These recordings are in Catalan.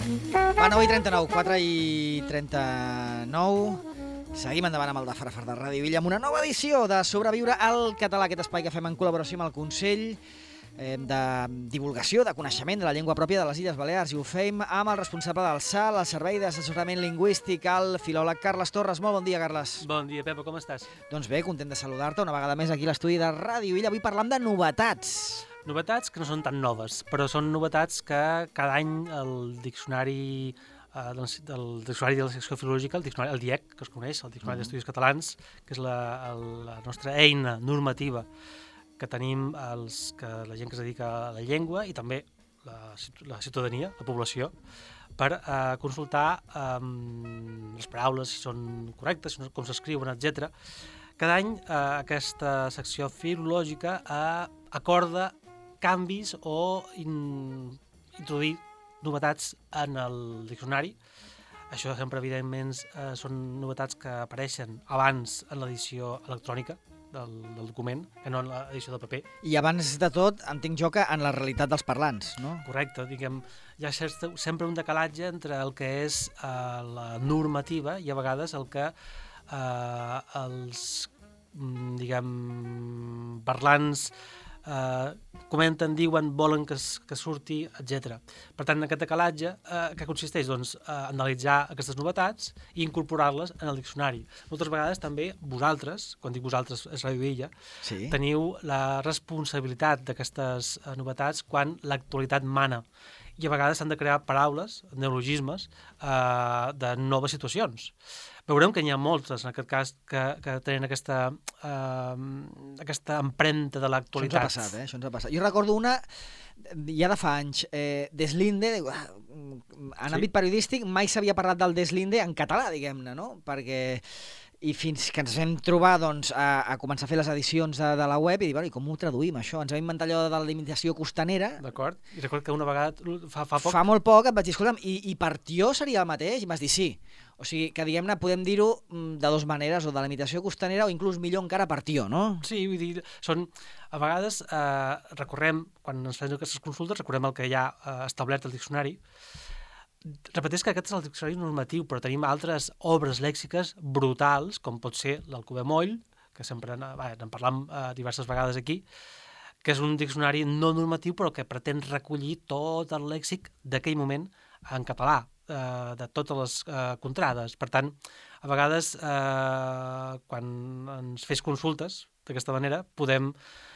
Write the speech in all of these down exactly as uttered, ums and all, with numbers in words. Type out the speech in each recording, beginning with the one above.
Va, nou i trenta-nou, quatre i trenta-nou. Seguim endavant amb el de Farafar de Ràdio Villa amb una nova edició de Sobreviure al Català, aquest espai que fem en col·laboració amb el Consell eh, de Divulgació, de Coneixement de la Llengua Pròpia de les Illes Balears, i ho fem amb el responsable del S A L, el Servei d'Assessorament Lingüístic, el filòleg Carles Torres. Molt bon dia, Carles. Bon dia, Pepa, com estàs? Doncs bé, content de saludar-te una vegada més aquí a l'estudi de Ràdio Villa. Avui parlam de novetats. Novetats que no són tan noves, però són novetats que cada any el diccionari eh, del, del diccionari de la secció filològica, el diccionari, el D I E C, que es coneix, el Diccionari mm. d'Estudis Catalans, que és la, el, la nostra eina normativa que tenim els, que la gent que es dedica a la llengua i també la, la ciutadania, la població, per eh, consultar eh, les paraules, si són correctes, si no, com s'escriuen, etcètera. Cada any eh, aquesta secció filològica eh, acorda canvis o in, introduir novetats en el diccionari. Això sempre, evidentment, eh, són novetats que apareixen abans en l'edició electrònica del, del document, que no en l'edició de paper. I abans de tot, entenc jo que en la realitat dels parlants, no? Correcte, diguem, hi ha sempre un decalatge entre el que és eh, la normativa i a vegades el que eh, els, diguem, parlants Uh, comenten, diuen, volen que, es, que surti, etcètera. Per tant, aquest decalatge, uh, que consisteix doncs, a analitzar aquestes novetats i incorporar-les en el diccionari. Moltes vegades també vosaltres, quan dic vosaltres és Ràdio Villa, sí. teniu la responsabilitat d'aquestes uh, novetats quan l'actualitat mana. I a vegades s'han de crear paraules, neologismes, uh, de noves situacions. Veurem que n'hi ha moltes, en aquest cas, que, que tenen aquesta, uh, aquesta empremta de l'actualitat. Això ens ha passat, eh? Això ens ha passat. Jo recordo una, ja de fa anys, eh, deslinde, en sí? àmbit periodístic mai s'havia parlat del deslinde en català, diguem-ne, no? Perquè... I fins que ens vam trobar doncs, a, a començar a fer les edicions de, de la web i dir, bueno, i com ho traduïm, això? Ens vam inventar allò de la limitació costanera. D'acord. I record que una vegada, fa, fa poc... Fa molt poc, et vaig dir, escolta'm, i, i per tió seria el mateix? I m'has dit, sí. O sigui, que diguem-ne, podem dir-ho de dues maneres, o de la limitació costanera o inclús millor encara per tió, no? Sí, vull dir, són... A vegades eh, recorrem, quan ens fem aquestes consultes, recorrem el que hi ha eh, establert al diccionari. Repeteix que aquest és el diccionari normatiu, però tenim altres obres lèxiques brutals, com pot ser l'Alcover Moll, que sempre n'en parlam eh, diverses vegades aquí, que és un diccionari no normatiu, però que pretén recollir tot el lèxic d'aquell moment en català, eh, de totes les eh, contrades. Per tant, a vegades, eh, quan ens fes consultes d'aquesta manera, podem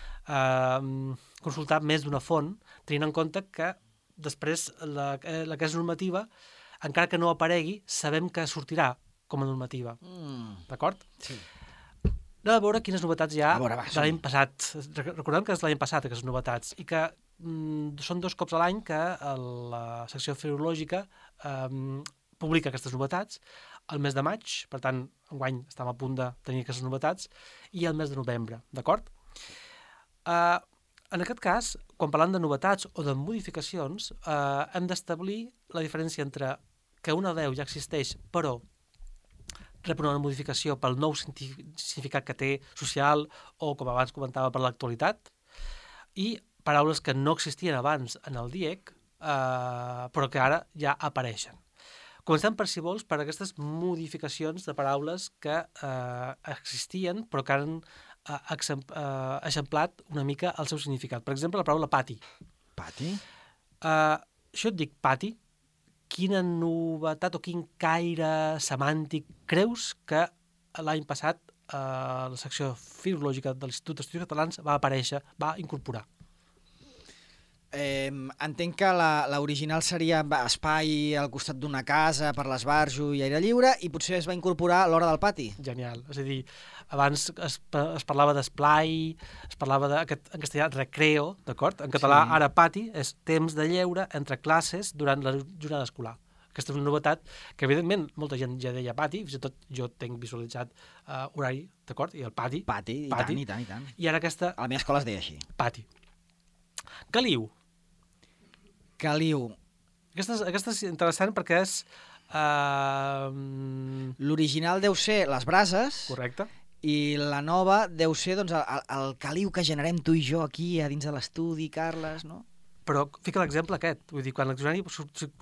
eh, consultar més d'una font, tenint en compte que després, la, la que és normativa, encara que no aparegui, sabem que sortirà com a normativa. Mm. D'acord? Sí. Anem a veure quines novetats hi ha veure, va, de l'any passat. Recordem que és l'any passat, aquestes novetats, i que mm, són dos cops a l'any que la secció filològica eh, publica aquestes novetats, el mes de maig, per tant, enguany estem a punt de tenir aquestes novetats, i el mes de novembre, d'acord? Eh... En aquest cas, quan parlem de novetats o de modificacions, eh, hem d'establir la diferència entre que una adeu ja existeix, però rep una modificació pel nou significat que té social o, com abans comentava, per l'actualitat, i paraules que no existien abans en el D I E C, eh, però que ara ja apareixen. Comencem, per si vols, per aquestes modificacions de paraules que eh, existien, però que han Uh, eixamplat una mica el seu significat. Per exemple, la paraula pati. Pati? Uh, això et dic pati. Quina novetat o quin caire semàntic creus que l'any passat uh, la secció filològica de l'Institut d'Estudis Catalans va aparèixer, va incorporar? Eh, entenc que l'original seria espai al costat d'una casa per l'esbarjo i aire lliure, i potser es va incorporar a l'hora del pati. Genial. És a dir, abans es, es parlava d'esplai, es parlava de, en castellà, recreo, d'acord? En català, sí. Ara pati és temps de lleure entre classes durant la jornada escolar. Aquesta és una novetat que, evidentment, molta gent ja deia pati, fins i tot jo tenc visualitzat uh, horari, d'acord? I el pati. Pati, i pati. tant, i tant, i tant. I ara aquesta... A la meva escola es deia així. Pati. Caliu. Caliu. Aquesta és, aquesta és interessant perquè és... Uh... L'original deu ser les brases. Correcte. I la nova deu ser doncs, el, el caliu que generem tu i jo aquí a dins de l'estudi, Carles, no? Però fica l'exemple aquest. Vull dir, quan el diccionari surt caliu,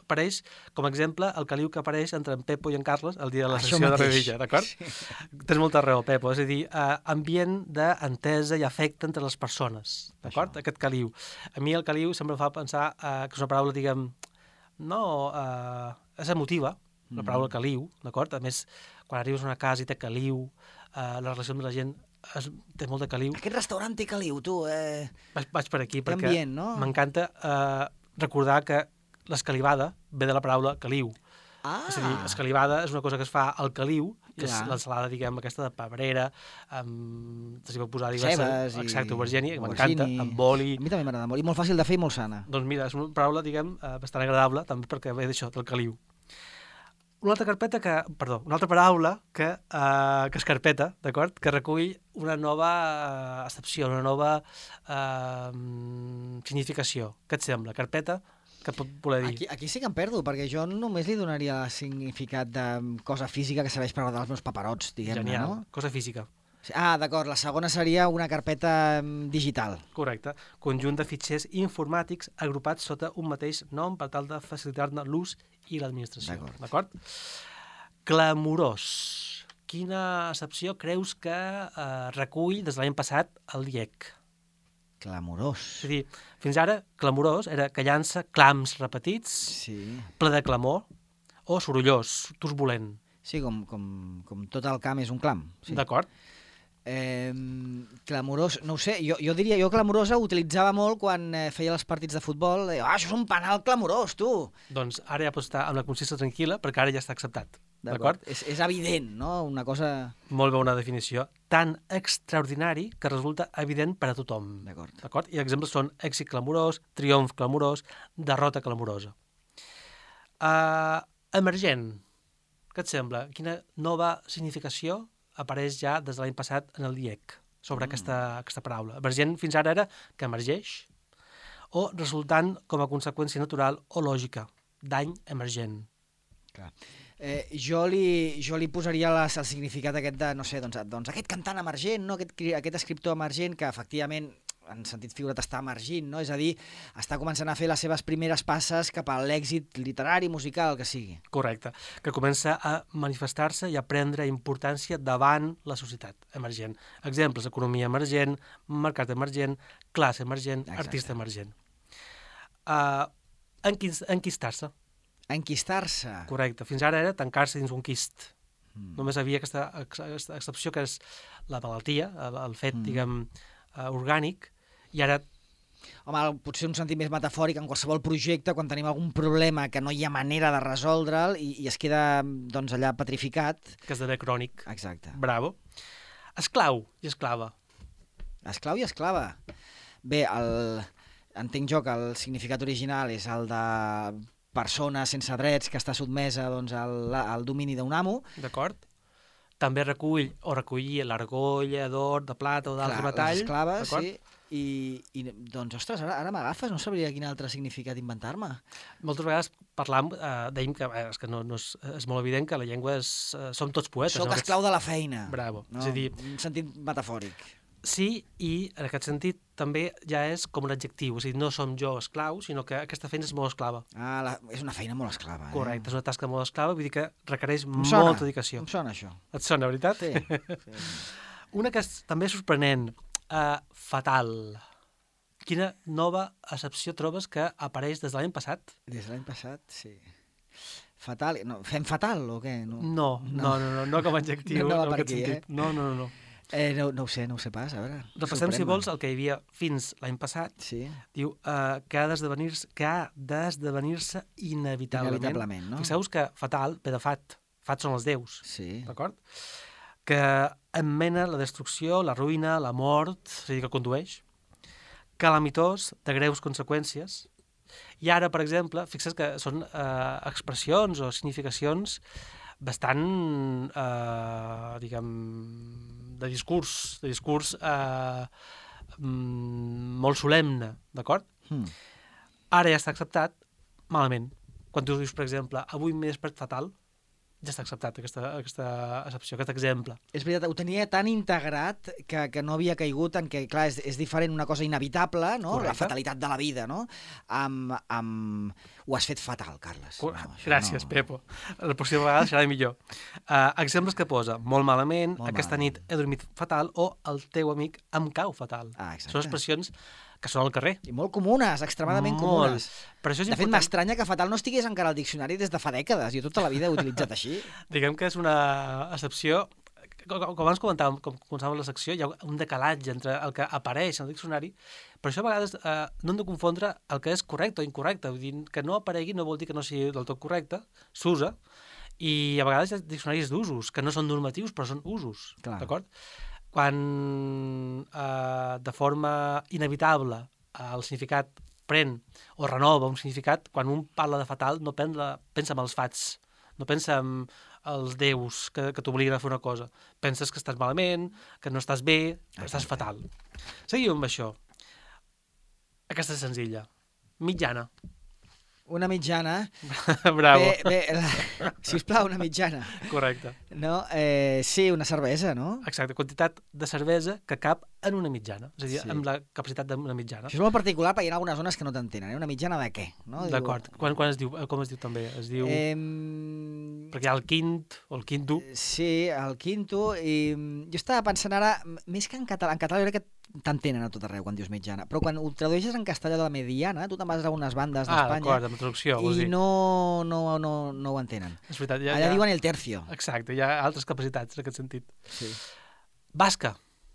apareix, com a exemple, el caliu que apareix entre en Pepo i en Carles el dia de la Això sessió de mateix. Revilla, d'acord? Sí. Tens molta raó, Pepo, és a dir, eh, ambient d'entesa i afecte entre les persones, d'acord? Aquest caliu. A mi el caliu sempre em fa pensar eh, que és una paraula, diguem, no, eh, és emotiva, la paraula caliu, d'acord? A més, quan arribes a una casa i té caliu, eh, la relació amb la gent es, té molt de caliu. Aquest restaurant té caliu, tu. Eh... Vaig, vaig per aquí, Té perquè ambient, no? m'encanta eh, recordar que l'escalivada ve de la paraula caliu. Ah! És a dir, escalivada és una cosa que es fa al caliu, i és Clar. l'ensalada, diguem, aquesta de pebrera, amb... s'hi pot posar diverses... Cebes i... Exacte, aubergine, que m'encanta, aubergine. amb oli... A mi també m'agrada molt. I molt fàcil de fer i molt sana. Doncs mira, és una paraula, diguem, eh, bastant agradable, també perquè ve d'això, del caliu. Una altra carpeta que... Perdó, una altra paraula que, eh, que és carpeta, d'acord? Que recull una nova eh, accepció, una nova eh, significació. Què et sembla? Carpeta, què pot voler dir? Aquí, aquí sí que em perdo, perquè jo només li donaria significat de cosa física que serveix per guardar els meus paperots, diguem-ne, Genial, no? cosa física. Ah, d'acord, la segona seria una carpeta mm, digital. Correcte. Conjunt de fitxers informàtics agrupats sota un mateix nom per tal de facilitar-ne l'ús i l'administració. D'acord. D'acord? Clamorós. Quina accepció creus que eh, recull des de l'any passat el I E C? Clamorós. És a dir, fins ara, clamorós era que llança clams repetits, Sí. ple de clamor, o sorollós, turbulent. Sí, com, com, com tot el camp és un clam. Sí. D'acord? Eh, clamorós, no ho sé, jo, jo diria, jo clamorosa ho utilitzava molt quan eh, feia els partits de futbol. Eh, ah, això és un penal clamorós, tu! Doncs ara ja pots estar amb la consciència tranquil·la perquè ara ja està acceptat. D'acord? És, és evident, no? Una cosa... Molt bona definició. Tan extraordinari que resulta evident per a tothom. D'acord. D'acord? I exemples són èxit clamorós, triomf clamorós, derrota clamorosa. Uh, emergent. Què et sembla? Quina nova significació apareix ja des de l'any passat en el I E C sobre mm. aquesta, aquesta paraula? Emergent fins ara era que emergeix o resultant com a conseqüència natural o lògica. Dany emergent. Clar. Eh, jo, li, jo li posaria les, el significat aquest de, no sé, doncs, doncs aquest cantant emergent, no? aquest, aquest escriptor emergent que efectivament en sentit figurat està emergint, no? És a dir, està començant a fer les seves primeres passes cap a l'èxit literari, musical, el que sigui. Correcte, que comença a manifestar-se i a prendre importància davant la societat emergent. Exemples, economia emergent, mercat emergent, classe emergent, Exacte. Artista emergent. Uh, enquist, enquistar-se. Enquistar-se. Correcte, fins ara era tancar-se dins un quist. Mm. Només havia aquesta, aquesta excepció que és la malaltia, el, el fet, Mm. diguem, uh, orgànic, i ara... Home, potser un sentit més metafòric en qualsevol projecte, quan tenim algun problema que no hi ha manera de resoldre'l i, i es queda doncs, allà petrificat. que esdevé crònic. Exacte. Bravo. Esclau i esclava. Esclau i esclava. Bé, el, entenc jo que el significat original és el de persona sense drets que està sotmesa doncs, al, al domini d'un amo. D'acord? També recull o recollia l'argolla d'or, de plata o d'altre metall. Les esclaves, sí. I, i doncs, ostres, ara, ara m'agafes, no sabria quin altre significat inventar-me. Moltes vegades parlam, eh, dèiem que, eh, és, que no, no és, és molt evident que la llengua és... Eh, som tots poetes. Soc no? esclau de la feina. Bravo. No? És a dir, un sentit metafòric. sí, i en aquest sentit també ja és com un adjectiu. És a dir, no som jo esclau, sinó que aquesta feina és molt esclava. Ah, la, és una feina molt esclava. Correcte, eh? és una tasca molt esclava, vull dir que requereix Em sona, molta dedicació. em sona això. Et sona, veritat? Sí. sí. Una que és també sorprenent, uh, fatal. Quina nova accepció trobes que apareix des de l'any passat? Des de l'any passat, sí. Fatal, no, fem fatal o què? No, No, no, no, no, no com a adjectiu. No anava en per aquest aquí, sentit. No, no, no. no. eh, no, no ho sé, no ho sé pas, a veure. Repassem, si sorprèn-me. vols, el que hi havia fins l'any passat. Sí, Diu uh, que ha d'esdevenir-se que ha d'esdevenir-se inevitablement. inevitablement, no? Fixeu-vos que fatal ve de fat. Fat són els déus, Sí. d'acord? Que emmena la destrucció, la ruïna, la mort, és a dir, que condueix. Calamitós, de greus conseqüències. I ara, per exemple, fixa't que són eh, expressions o significacions bastant, eh, diguem, de discurs, de discurs eh, mm, molt solemne, d'acord? Hmm. Ara ja està acceptat, malament. Quan tu dius, per exemple, avui m'he despertat fatal, ja està acceptat aquesta, aquesta accepció, aquest exemple. És veritat, ho tenia tan integrat que, que no havia caigut en que, clar, és, és diferent una cosa inevitable, no? Correcte. La fatalitat de la vida, no? Amb, amb... Ho has fet fatal, Carles. No, Gràcies, no... Pepo. La pròxima vegada serà millor. Uh, exemples que posa, molt malament, molt aquesta malament. nit he dormit fatal o el teu amic em cau fatal. Ah, exacte. Són expressions que són al carrer. I molt comunes, extremadament molt. comunes. Per això és de fet, important... m'estranya que fatal no estigués encara al diccionari des de fa dècades. Jo tota la vida he utilitzat així. Diguem que és una excepció... Com, com abans comentàvem, com començàvem la secció, hi ha un decalatge entre el que apareix en el diccionari, però això a vegades eh, no hem de confondre el que és correcte o incorrecte. Vull dir, que no aparegui no vol dir que no sigui del tot correcte, s'usa, i a vegades hi ha diccionaris d'usos, que no són normatius, però són usos, d'acord? Quan eh, de forma inevitable eh, el significat pren o renova un significat, quan un parla de fatal no pensa, pensa en els fats, no pensa en els déus que, que t'obliguen a fer una cosa. Penses que estàs malament, que no estàs bé, que estàs fatal. Seguim amb això. Aquesta és senzilla. Mitjana. Una mitjana. Bravo. Bé, bé, la... sisplau, una mitjana. Correcte. No? Eh, sí, una cervesa, no? Exacte, quantitat de cervesa que cap en una mitjana. És a dir, Sí. amb la capacitat d'una mitjana. Això és molt particular perquè hi ha algunes zones que no t'entenen. Eh? Una mitjana de què? No? D'acord. Quan, quan es diu, com es diu també? Es diu... Eh... Perquè hi ha el quint o el quinto. Sí, el quinto. I jo estava pensant ara, més que en català, en català jo crec que t'entenen a tot arreu quan dius mitjana, però quan ho tradueixes en castellà de la mediana, tu te'n vas a algunes bandes Ah, d'Espanya d'acord, amb la traducció, vols i dir. no, no, no, no ho entenen. És veritat. Ja, Allà ja... diuen el tercio. Exacte, hi ha altres capacitats en aquest sentit. Sí. Basca.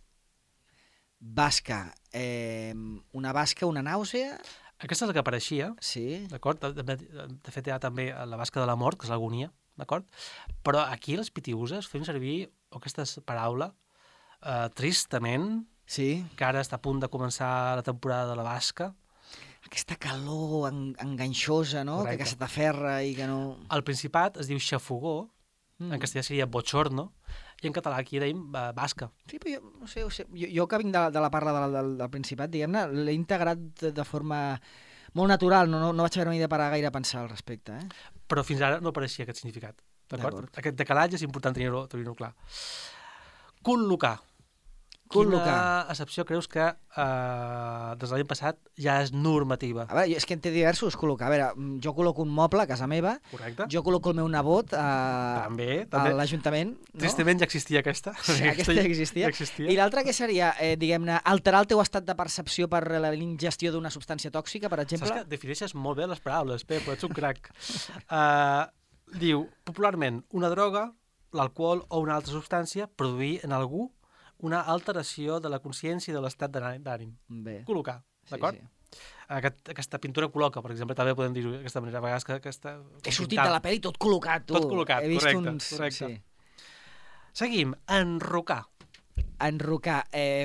Basca. Eh, una basca, una nàusea. Aquesta és la que apareixia, Sí. d'acord? De, de, de fet, hi ha també la basca de la mort, que és l'agonia, d'acord? Però aquí les pitiuses fem servir aquesta paraula eh, tristament, Sí. que ara està a punt de començar la temporada de la basca. Aquesta calor en, enganxosa, no? Correcte. Que, que se t'aferra i que no... Al Principat es diu xafogó, Mm. en castellà seria bochorno, i en català aquí dèiem eh, basca. Sí, però jo, no sé, jo, jo que vinc de, de la parla del, del, del Principat, diguem-ne, l'he integrat de, de forma molt natural, no, no, no vaig haver-m'hi de parar gaire a pensar al respecte. Eh? Però fins ara no apareixia aquest significat, d'acord? D'acord. Aquest decalatge és important tenir-ho tenir clar. Col·locar. Col·locar. Quina accepció creus que eh, des de l'any passat ja és normativa? A veure, és que en té diversos col·locar. A veure, jo col·loco un moble a casa meva, Correcte? jo col·loco el meu nebot a, També, a també. l'Ajuntament. No? Tristament ja existia aquesta. Sí, aquesta ja existia. Ja existia. I l'altre que seria, eh, diguem-ne, alterar el teu estat de percepció per la ingestió d'una substància tòxica, per exemple? Saps que defineixes molt bé les paraules, Pep, ets un crac. uh, diu, popularment, una droga, l'alcohol o una altra substància, produir en algú una alteració de la consciència i de l'estat d'ànim. Bé. Col·locar, d'acord? Sí, sí. Aquest, aquesta pintura col·loca, per exemple, també podem dir-ho d'aquesta manera. A vegades que aquesta... He sortit de la pel·li tot col·locat, tu. Tot col·locat, He vist correcte, uns... correcte. Sí. Seguim, enrocar. Enrocar. Eh,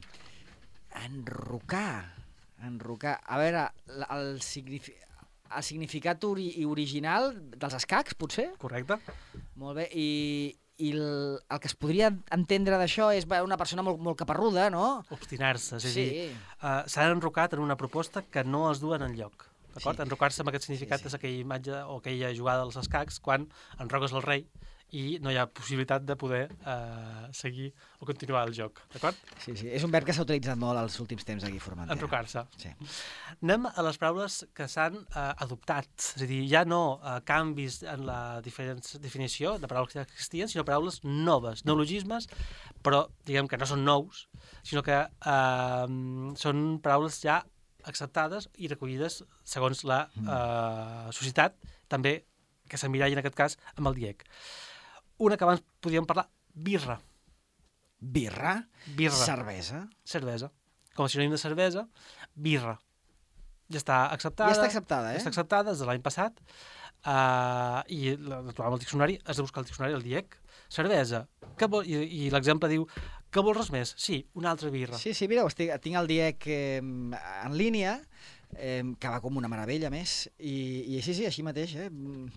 enrocar. Enrocar. A veure, l- el, signifi... el significat ori original dels escacs, potser? Correcte? Molt bé. I, i el, el que es podria entendre d'això és bé, una persona molt, molt caparruda, no? Obstinar-se, és a Sí. dir, uh, s'ha enrocat en una proposta que no es duen enlloc. D'acord? Sí. Enrocar-se amb aquest significat Sí, sí. és aquella imatge o aquella jugada dels escacs quan enroques el rei i no hi ha possibilitat de poder uh, seguir o continuar el joc. D'acord? Sí, sí. És un verb que s'ha utilitzat molt als últims temps aquí a Formentera. Enrocar-se. Sí. Anem a les paraules que s'han uh, adoptat. És a dir, ja no uh, canvis en la diferents definició de paraules que ja existien, sinó paraules noves, neologismes, però diguem que no són nous, sinó que uh, són paraules ja acceptades i recollides segons la uh, societat, també que s'emmiralla en aquest cas amb el D I E C. Una que abans podíem parlar, birra. Birra. Birra. Cervesa. Cervesa. Com a sinònim de cervesa, birra. Ja està acceptada. Ja està acceptada, eh? Ja està acceptada des de l'any passat. Uh, I la, la trobàvem al diccionari, has de buscar el diccionari, el D I E C. Cervesa. Que vol, I i l'exemple diu, que vols res més? Sí, una altra birra. Sí, sí, mira, estic, tinc el D I E C eh, en línia, eh, que va com una meravella, més, i, i sí, sí, així mateix, eh?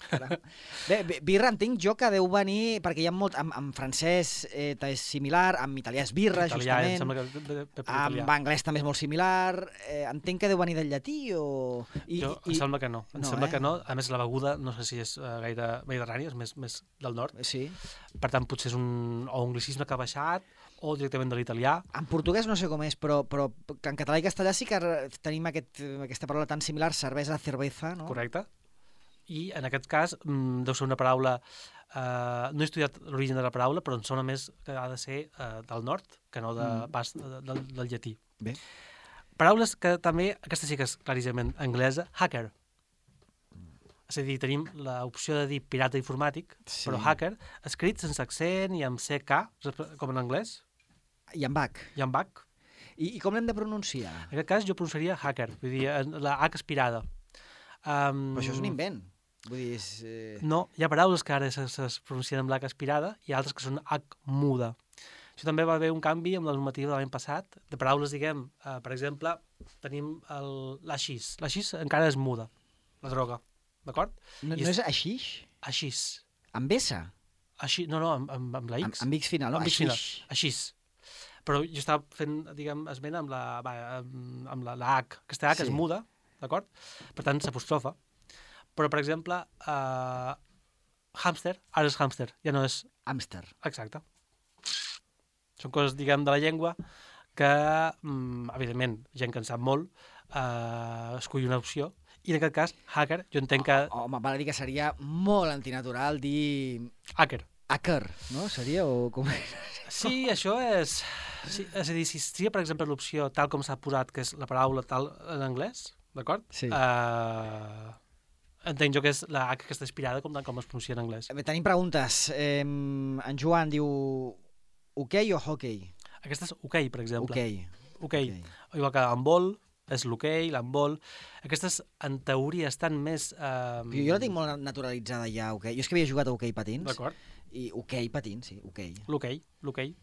Bé, birra entenc jo que deu venir, perquè hi ha molt, en, en francès eh, és similar, en italià és birra, italià, justament, em sembla que ve, ve per en italià. anglès també és molt similar, eh, entenc que deu venir del llatí o... I, Jo, i, em sembla que no, em no, sembla eh? que no. A més, la beguda, no sé si és uh, gaire mediterrània, és més, més del nord. Sí. Per tant, potser és un, o un anglicisme que ha baixat, o directament de l'italià. En portuguès no sé com és, però, però en català i castellà sí que tenim aquest, aquesta paraula tan similar, cervesa, cerveza, no? Correcte. I en aquest cas mm, deu ser una paraula... Eh, no he estudiat l'origen de la paraula, però em sona més que ha de ser eh, del nord, que no de, Mm. pas de, del, del llatí. Bé. Paraules que també, aquesta sí que és claríssimament anglesa, hacker. És a dir, tenim l'opció de dir pirata informàtic, Sí. però hacker, escrit sense accent i amb C K, com en anglès, I en Bach. i amb H. I, i com l'hem de pronunciar? En aquest cas jo pronunciaria hacker, vull dir, en- la H aspirada. Um, Però això és un invent. Vull dir, és... Eh... No, hi ha paraules que ara se, se pronuncien amb l'H aspirada i altres que són H muda. Això també va haver un canvi amb la normativa de l'any passat, de paraules, diguem, eh, per exemple, tenim l'aixís. L'aixís encara és muda, la droga, d'acord? No, I no és- és aixix? Aixís. Amb S? Així, no, no, amb, amb, amb la Amb, X. amb X final, no? Amb X final. Aixix. Aixís. Però jo estava fent, diguem, esment amb la, va, amb, amb la, la H. Aquesta H Sí. és muda, d'acord? Per tant, s'apostrofa. Però, per exemple, uh, hàmster, ara és hàmster, ja no és... Hàmster. Exacte. Són coses, diguem, de la llengua que, mm, evidentment, gent que en sap molt, uh, escull una opció. I en aquest cas, hacker, jo entenc que... Home, val a dir que seria molt antinatural dir... Hacker. Hacker, no? Seria o com... Sí, això és... Sí, és a dir, si seria, per exemple, l'opció tal com s'ha posat, que és la paraula tal en anglès, d'acord? Sí. Uh, entenc jo que és la H que està inspirada com, com es pronuncia en anglès. Bé, tenim preguntes. Eh, en Joan diu... Hoquei o hockey? Aquesta és hoquei, per exemple. Hoquei. Hoquei. Ok. Igual que handball, és l'hoquei, l'handball. Aquestes, en teoria, estan més... Uh, Jo, jo la tinc molt naturalitzada ja, hoquei. Jo és que havia jugat a hoquei patins. D'acord. I hoquei patins, sí, hoquei. L'hoquei, l'hoquei.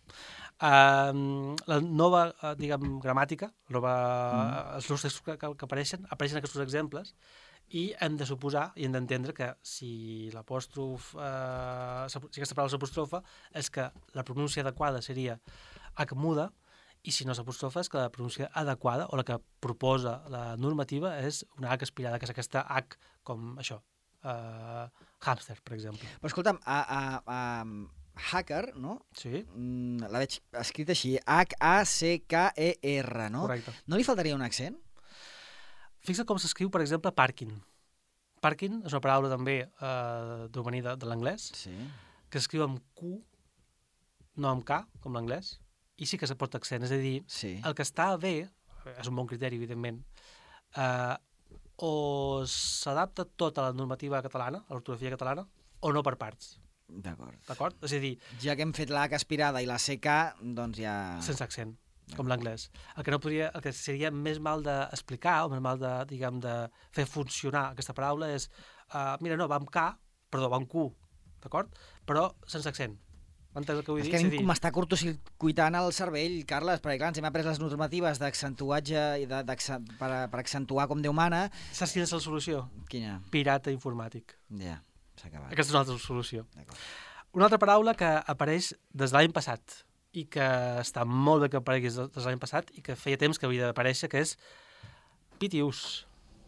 Uh, la nova, uh, diguem, gramàtica, nova, mm. els nous textos que, que, que apareixen, apareixen aquests exemples i hem de suposar i hem d'entendre que si l'apòstrof, uh, si aquesta paraula s'apostrofa, és que la pronúncia adequada seria H muda i si no s'apostrofa és que la pronúncia adequada o la que proposa la normativa és una H aspirada, que és aquesta H com això, uh, hàmster, per exemple. Però escolta'm, a, a, a hacker, no? Sí, Mm, la veig escrit així, H A C K E R, no? correcte. No li faltaria un accent? Fixa't com s'escriu, per exemple, parking. Parking és una paraula també eh, d'oveni de, de l'anglès, Sí. que s'escriu amb Q, no amb K, com l'anglès, i sí que se porta accent. És a dir, Sí. el que està bé, és un bon criteri, evidentment, eh, o s'adapta tot a la normativa catalana, a l'ortografia catalana, o no per parts, D'acord. d'acord? És a dir, Ja que hem fet la H aspirada i la C K, doncs ja... sense accent, com l'anglès. El que no podria, el que seria més mal d'explicar, o més mal de, diguem, de fer funcionar aquesta paraula és, uh, mira, no, va amb K, perdó, va amb Q, d'acord? Però sense accent. M'entens el que vull És dir? que És a dir, m'està curtocircuitant el cervell, Carles, perquè clar, ens hem après les normatives d'accentuatge i de, per, per accentuar com Déu mana. saps quina és la solució? Quina? Pirata informàtic. Ja, s'ha acabat. Aquesta és una altra solució. D'acord. Una altra paraula que apareix des de l'any passat i que està molt bé que aparegués des de l'any passat i que feia temps que havia d'aparèixer, que és pitius.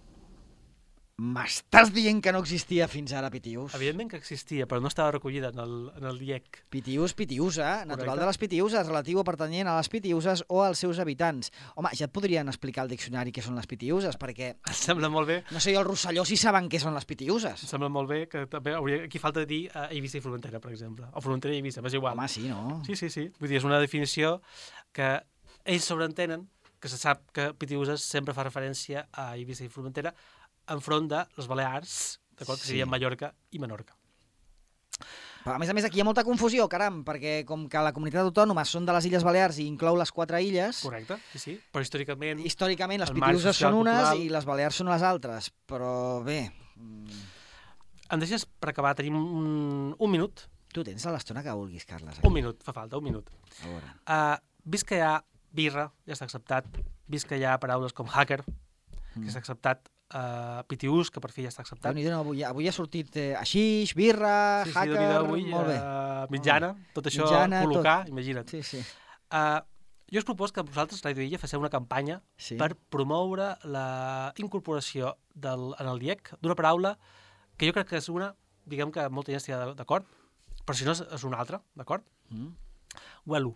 M'estàs dient que no existia fins ara Pitius? Evidentment que existia, però no estava recollida en el, en el I E C. Pitius, pitiusa, natural Correcte. de les pitiuses, relatiu o pertanyent a les pitiuses o als seus habitants. Home, ja et podrien explicar al diccionari què són les pitiuses, perquè Em sembla molt bé, no sé jo, el Rosselló si saben què són les em pitiuses. sembla molt bé que també hauria, aquí falta dir uh, Eivissa i Formentera, per exemple. O Formentera i Eivissa, m'és igual. Home, sí, no? Sí, sí, sí. Vull dir, és una definició que ells sobreentenen, que se sap que Pitiuses sempre fa referència a Eivissa i Formentera enfront de les Balears, d'acord? Sí. Que serien Mallorca i Menorca. Però a més a més aquí hi ha molta confusió, caram, perquè com que la comunitat autònoma són de les Illes Balears i inclou les quatre illes, Correcte, sí, sí. Però històricament... històricament les El marc pitiuses social són unes cultural. i les Balears són les altres, però bé, mm, Em deixes, per acabar, tenim un, un minut. tu tens l'estona que vulguis, Carles. Un minut, fa falta, un minut. A veure. Uh, vist que hi ha birra, ja està acceptat. Vist que hi ha paraules com hacker, que Mm. s'ha acceptat. uh, pitiús, que per fi ja està acceptat. No, avui, avui ha sortit eh, aixix, birra, sí, sí, hacker, avui, molt bé. Uh, mitjana, tot això mitjana, col·locar, tot. Imagina't. Sí, sí. Uh, jo us propos que vosaltres, Ràdio Illa, faceu una campanya sí. per promoure la incorporació del, en el D I E C d'una paraula que jo crec que és una, diguem que molta gent estigui d'acord, però si no és una altra, d'acord? Mm. Huelo.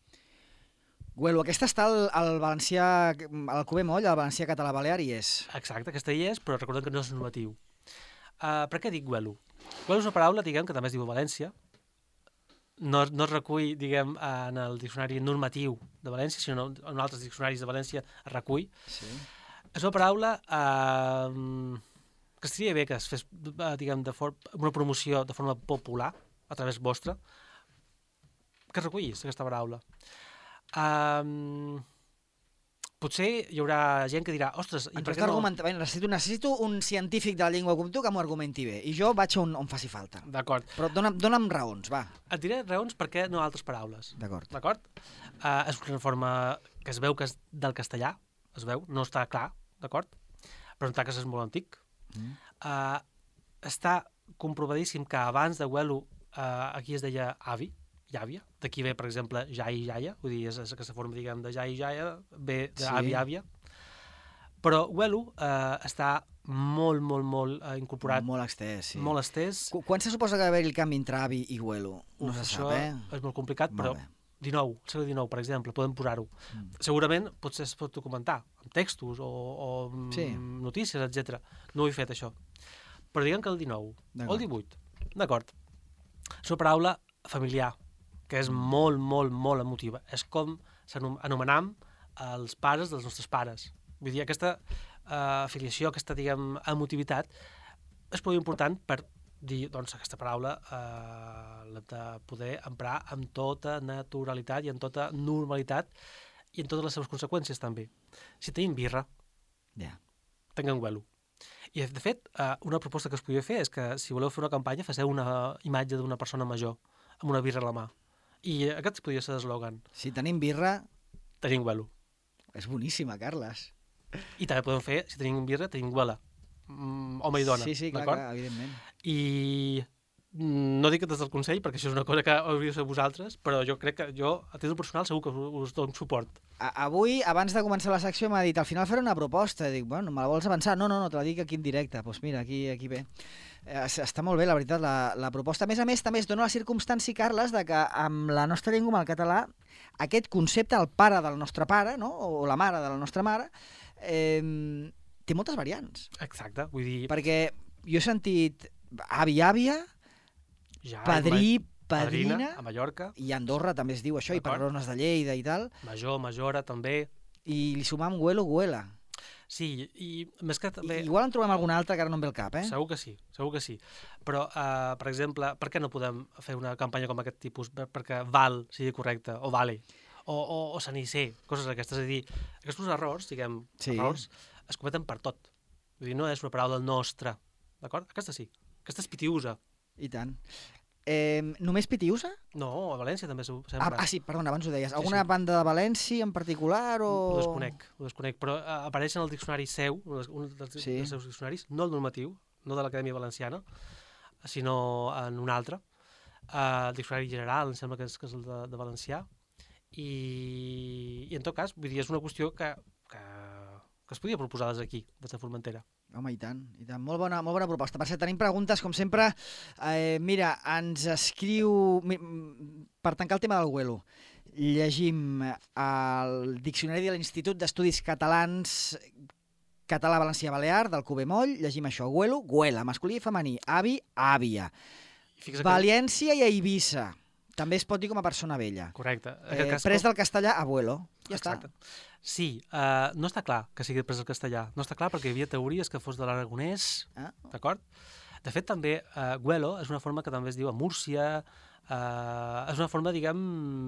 Huelo, aquesta està al, al valencià, al Cuber Moll, al valencià català balear i és. Exacte, aquesta hi és, però recordem que no és normatiu. Uh, per què dic huelo? Huelo és una paraula, diguem, que també es diu a València, no, no es recull, diguem, en el diccionari normatiu de València, sinó en altres diccionaris de València es recull. Sí. És una paraula uh, que estaria bé que es fes, uh, diguem, de for una promoció de forma popular, a través vostra, que es recollís aquesta paraula. Um, potser hi haurà gent que dirà, ostres, i per què no... necessito, necessito un científic de la llengua com tu que m'ho argumenti bé, i jo vaig on, on faci falta. D'acord. Però dona'm, dona'm raons, va. Et diré raons per què no altres paraules. D'acord. D'acord? Uh, és una forma que es veu que és del castellà, es veu, no està clar, d'acord? Però en tant que és molt antic. Mm. Uh, està comprovadíssim que abans de huelo uh, aquí es deia avi, llàvia, d'aquí ve, per exemple, jai i jaia, vull dir, és, és aquesta forma, diguem, de jai i jaia, ve d'avi i àvia, però huelo uh, està molt, molt, molt uh, incorporat. Molt estès, sí. Molt estès. Qu Quan se suposa que va haver el canvi entre avi i huelo? No Uf, se això sap, eh? és molt complicat, molt però bé. dinou, el segle dinou, per exemple, podem posar-ho. Mm. Segurament potser es pot documentar amb textos o, o sí. notícies, etcètera. No ho he fet, això. Però diguem que el dinou o el divuit, d'acord. És una paraula familiar, que és molt, molt, molt emotiva. És com anomenam els pares dels nostres pares. Vull dir, aquesta uh, afiliació, aquesta, diguem, emotivitat, és molt important per dir, doncs, aquesta paraula uh, l'hem de poder emprar amb tota naturalitat i amb tota normalitat i amb totes les seves conseqüències, també. Si tenim birra, yeah. tinguem huelo. I, de fet, uh, una proposta que es podria fer és que, si voleu fer una campanya, faceu una imatge d'una persona major amb una birra a la mà. I aquest podria ser l'eslògan. Si tenim birra... Tenim huelo. És boníssima, Carles. I també podem fer, si tenim birra, tenim huela. Mm, home i dona. Sí, sí, clar, clar, evidentment. I no dic des del Consell, perquè això és una cosa que hauríeu de ser vosaltres, però jo crec que jo, a títol personal, segur que us dono suport. A Avui, abans de començar la secció, m'ha dit, al final faré una proposta. I dic, bueno, me la vols avançar? No, no, no, te la dic aquí en directe. Doncs pues mira, aquí, aquí ve. Eh, està molt bé, la veritat, la, la proposta. A més a més, també es dona la circumstància, Carles, de que amb la nostra llengua, amb el català, aquest concepte, el pare del nostre pare, no? O la mare de la nostra mare, eh, té moltes variants. Exacte, vull dir... Perquè jo he sentit avi, àvia, ja, padrí, padrina, padrina, a Mallorca. I a Andorra també es diu això, i Padrones de Lleida i tal. Major, majora, també. I li sumam huelo, huela. Sí, i més que també... I, igual en trobem alguna altra que ara no em ve el cap, eh? Segur que sí, segur que sí. Però, uh, per exemple, per què no podem fer una campanya com aquest tipus? Perquè val sigui correcte, o vale, o, o, o sanisser, coses aquestes. És a dir, aquests errors, diguem, sí. errors, es cometen per tot. Vull dir, no és una paraula nostra, d'acord? Aquesta sí, aquesta és pitiusa. I tant. Eh, només Pitiusa? No, a València també sempre. Ah, ah sí, perdona, abans ho deies. Alguna sí, sí. banda de València en particular? O... Ho desconec, ho desconec, però uh, apareix en el diccionari seu, un dels, sí. dels seus diccionaris, no el normatiu, no de l'Acadèmia Valenciana, sinó en un altre. Uh, el diccionari general, em sembla que és, que és el de, de valencià. I, I en tot cas, vull dir, és una qüestió que, que, que es podia proposar des d'aquí, des de Formentera. Home, i tant, i tant. Molt bona, molt bona proposta. Per cert, tenim preguntes, com sempre. Eh, mira, ens escriu... Per tancar el tema del huelo, llegim el Diccionari de l'Institut d'Estudis Catalans Català Valencià Balear, del Cuber Moll, llegim això. Huelo, huela, masculí i femení. Avi, àvia. València i Eivissa. També es pot dir com a persona vella. Correcte. Eh, cas, pres del castellà, abuelo. Ja Exacte. està. Sí, uh, no està clar que sigui pres del castellà. No està clar perquè hi havia teories que fos de l'aragonès, ah. d'acord? De fet, també, uh, huelo és una forma que també es diu a Múrcia, uh, és una forma, diguem,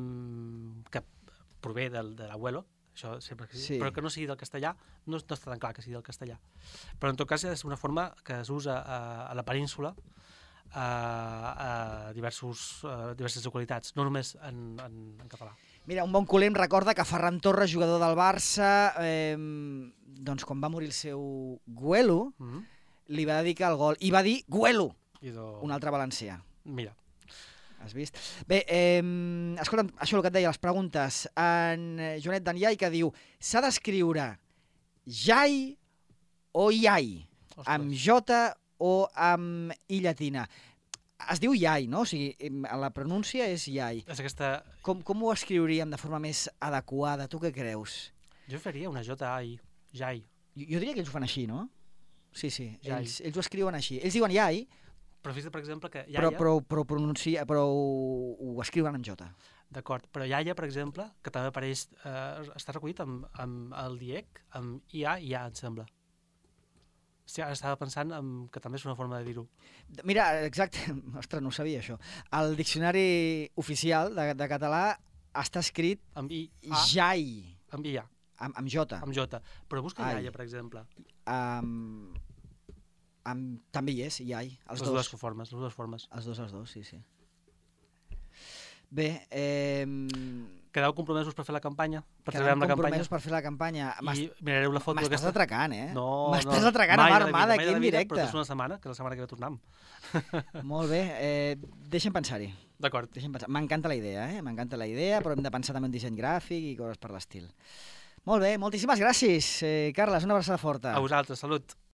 que prové del, de l'abuelo, això sempre que sí. Però que no sigui del castellà, no, no està tan clar que sigui del castellà. Però en tot cas és una forma que es usa uh, a la península, a, a diversos, uh, diverses localitats, no només en, en, en català. Mira, un bon culer em recorda que Ferran Torres, jugador del Barça, eh, doncs quan va morir el seu Güelo, mm -hmm. li va dedicar el gol. I va dir Güelo, do... un altre valencià. Mira. Has vist? Bé, eh, escolta'm, això el que et deia, les preguntes. En Joanet Danyai que diu, s'ha d'escriure Jai o Iai? Ostres. Amb J o amb I llatina? Es diu Iai, no? O sigui, la pronúncia és Iai. És aquesta... Com, com ho escriuríem de forma més adequada? Tu què creus? Jo faria una J-A-I, Jai. Jo, jo diria que ells ho fan així, no? Sí, sí, ells, ells ho escriuen així. Ells diuen Iai, però fixa't, per exemple, que iaia... Però, però, però, pronuncia, però ho, ho escriuen amb J. D'acord, però iaia, per exemple, que també apareix, eh, està recollit amb, amb el diec, amb I A i A, em sembla. Sí, ara estava pensant en que també és una forma de dir-ho. Mira, exacte, ostres, no ho sabia això. El diccionari oficial de, de català està escrit amb I, A, Jai. Amb I, A. Amb, amb J. Amb J. Però busca iaia, per exemple. Um, amb, també hi és, Iai. Els les dos. dues formes, les dues formes. Els dos, els dos, sí, sí. Bé, eh... Quedeu compromesos per fer la campanya? Per Quedeu compromesos per fer la campanya. I mirareu la foto aquesta. M'estàs atracant, eh? No, M'estàs no. atracant a mà armada aquí en directe. Però és una setmana, que la setmana que ve tornem. Molt bé, eh, deixa'm pensar-hi. D'acord. M'encanta la idea, eh? M'encanta la idea, però hem de pensar també en disseny gràfic i coses per l'estil. Molt bé, moltíssimes gràcies, eh, Carles, una abraçada forta. A vosaltres, salut.